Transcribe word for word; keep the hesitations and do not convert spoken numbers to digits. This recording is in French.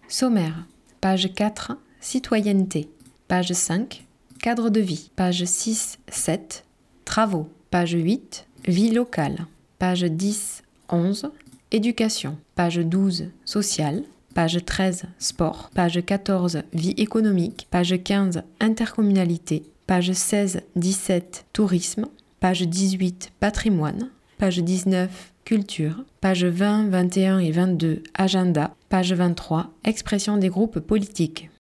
Sommaire. Page quatre, Citoyenneté. Page cinq, Cadre de vie. Page six sept, Travaux. Page huit, Vie locale. Page dix onze, Éducation. Page douze, Social. Page treize, Sport. Page quatorze, Vie économique. Page quinze, Intercommunalité. Page seize dix-sept, Tourisme. Page dix-huit, Patrimoine. Page dix-neuf, Culture. Page vingt vingt et un et vingt-deux, Agenda. Page vingt-trois, Expression des groupes politiques.